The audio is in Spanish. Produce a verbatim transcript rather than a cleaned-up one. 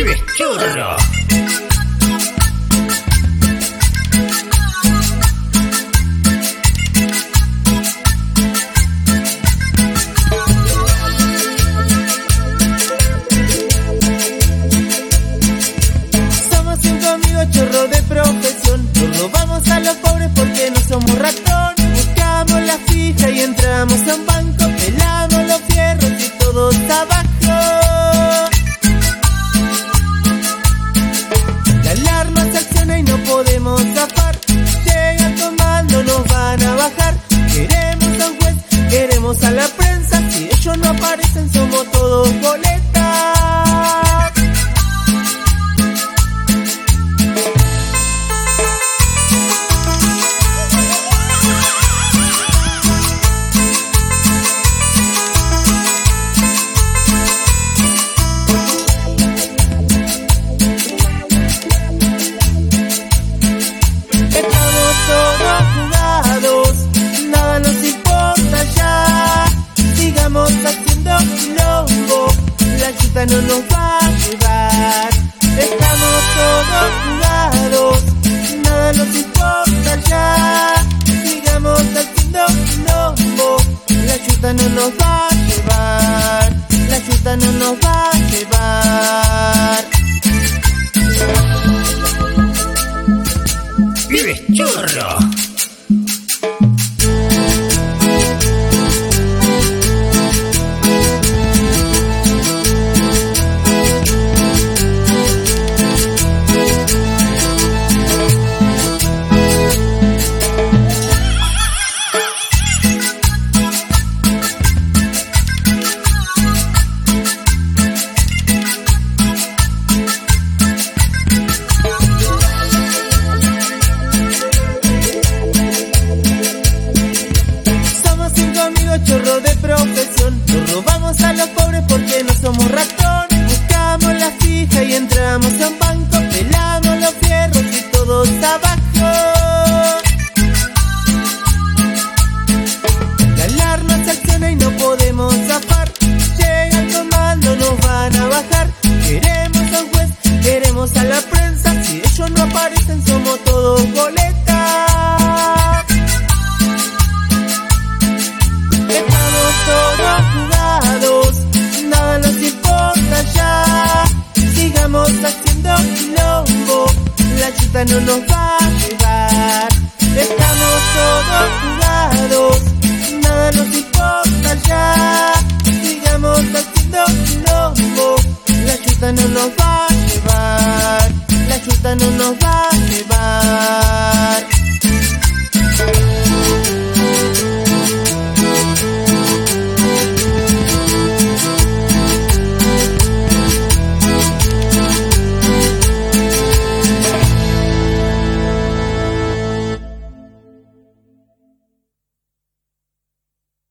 Pibes churro. Somos cinco amigos chorros de profesión. Nos robamos a los pobres porque no somos ratones. Buscamos la fija y entramos a un banco. Pelamos los fierros y todos abajo. La alarma se acciona y no podemos zafar. Llega el comando, nos van a bajar. Queremos a un juez, queremos a la prensa. Si ellos no aparecen somos todos boletas. Estamos todos jugados, nada nos importa ya. Sigamos haciendo quilombo, la chuta no nos va a llevar. Estamos todos jugados, nada nos importa ya. Sigamos haciendo quilombo, la chuta no nos va a llevar. La chuta no nos va a llevar. Pibes churro. Somos cinco amigos chorros de profesión. Nos robamos a los pobres porque no somos ratones. Buscamos la fija y entramos a un banco. Pelamos los fierros y todos abajo. La alarma se acciona y no podemos zafar. Llega el comando, nos van a bajar. Queremos a un juez, queremos a la prensa. Si ellos no aparecen somos todos boletas. Estamos todos jugados, nada nos importa ya. Sigamos haciendo quilombo, la chuta no nos va